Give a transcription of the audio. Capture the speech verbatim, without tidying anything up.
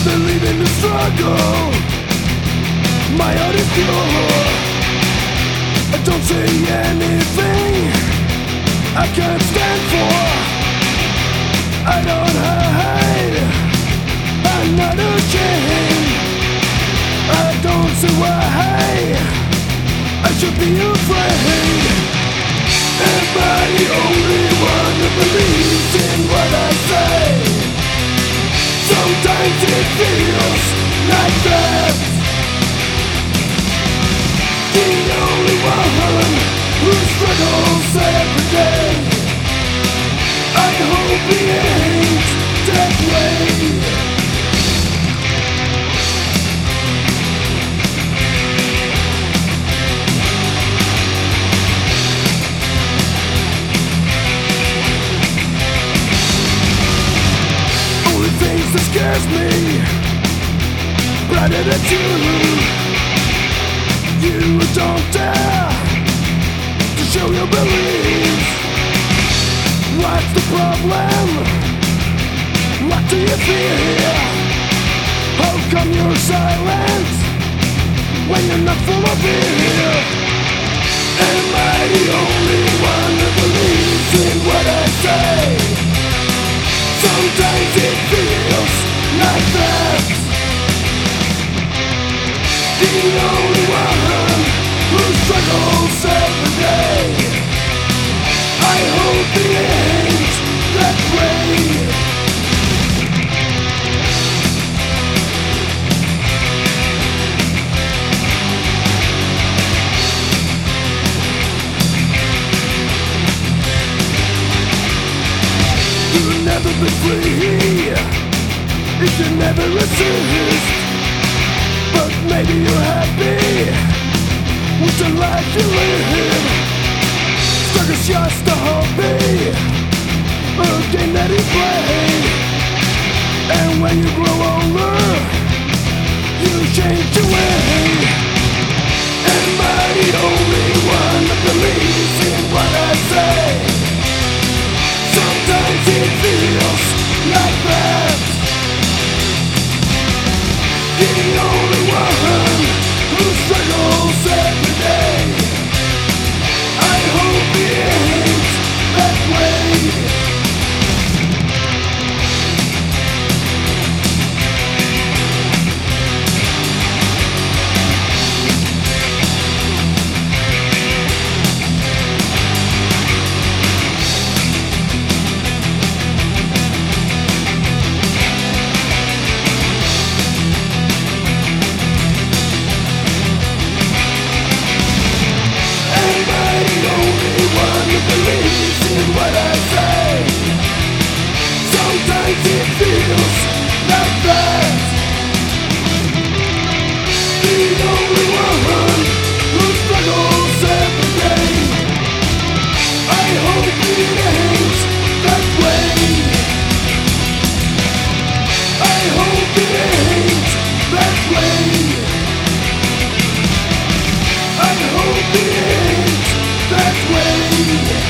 believe in the struggle. My heart is pure. I don't say anything I can't stand for. I don't hide, I'm not ashamed. I don't say why I should be afraid. Am I the only one who believes in what I say? Sometimes it feels like that. The only one who struggles every day. I hope he ain't that way. That scares me brighter than you. You don't dare to show your beliefs. What's the problem? What do you fear? How come you're silent when you're not full of fear? Am I the only one who believes in what I say? Sometimes it feels like that. The only one who struggles every day. I hope he ain't that way. You'll never be free if you never resist. But maybe you're happy with the life you live. Struggle's just a hobby, a game that you play. And when you grow older, you change your way. Am I the only one that believes in what I say? Sometimes it feels like that. The only one who struggles every day. I hope he ain't that way. Believes in what I say. Sometimes it feels like that. The only one who struggles every day. I hope it ain't that way. I hope it ain't that way. I hope it ain't that way.